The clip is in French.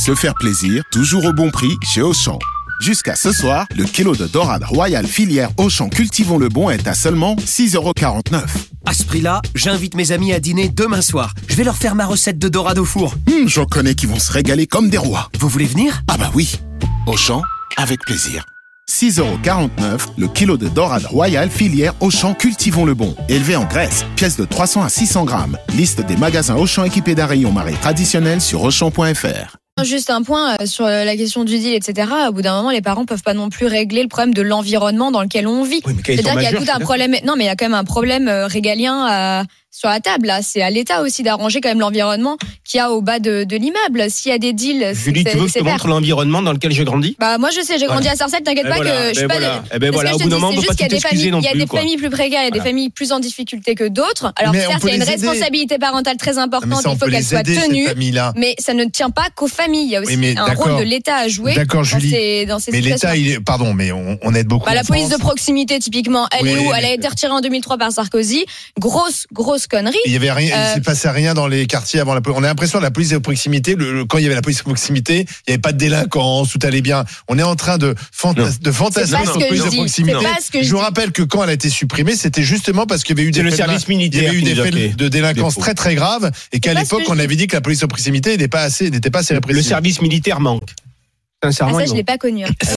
Se faire plaisir, toujours au bon prix chez Auchan. Jusqu'à ce soir, le kilo de dorade royale filière Auchan Cultivons le Bon est à seulement 6,49€. À ce prix-là, j'invite mes amis à dîner demain soir. Je vais leur faire ma recette de dorade au four. J'en connais qui vont se régaler comme des rois. Vous voulez venir ? Ah bah oui. Auchan, avec plaisir. 6,49€ le kilo de dorade royale filière Auchan Cultivons le Bon. Élevé en Grèce, pièce de 300 à 600 grammes. Liste des magasins Auchan équipés d'un rayon marée traditionnel sur Auchan.fr. Juste un point sur la question du deal, etc. Au bout d'un moment, les parents peuvent pas non plus régler le problème de l'environnement dans lequel on vit. Oui, mais C'est-à-dire qu'il y a tout un problème. Non, mais il y a quand même un problème régalien sur la table. Là, c'est à l'État aussi d'arranger quand même l'environnement qu'il y a au bas de l'immeuble. S'il y a des deals, Julie, tu veux que je te montre l'environnement dans lequel j'ai grandi ? Bah moi je sais, j'ai grandi à Sarcelles. T'inquiète pas que je suis pas. Au bout d'un moment, on peut pas tout excuser non plus. Il y a des familles plus précaires, il y a des familles plus en difficulté que d'autres. Alors certes, il y a une responsabilité parentale très importante. Il faut qu'elle soit tenue. Mais ça ne tient pas qu'aux familles. Il y a aussi un rôle de l'État à jouer. D'accord, Julie. Dans ces mais situations. l'État, mais on aide beaucoup. La police de proximité, typiquement, elle est où ? Elle a été retirée en 2003 par Sarkozy. Grosse connerie. Il y avait rien, il s'est passé rien dans les quartiers avant la police. On a l'impression que la police de proximité, quand il y avait la police de proximité, il n'y avait pas de délinquance, tout allait bien. On est en train de fantasmer la police de proximité. Je vous rappelle que quand elle a été supprimée, c'était justement parce qu'il y avait eu des faits de délinquance très très graves et qu'à l'époque, on avait dit que la police de proximité n'était pas assez répressive. Le service militaire manque. Sincèrement, ça, je l'ai pas connu.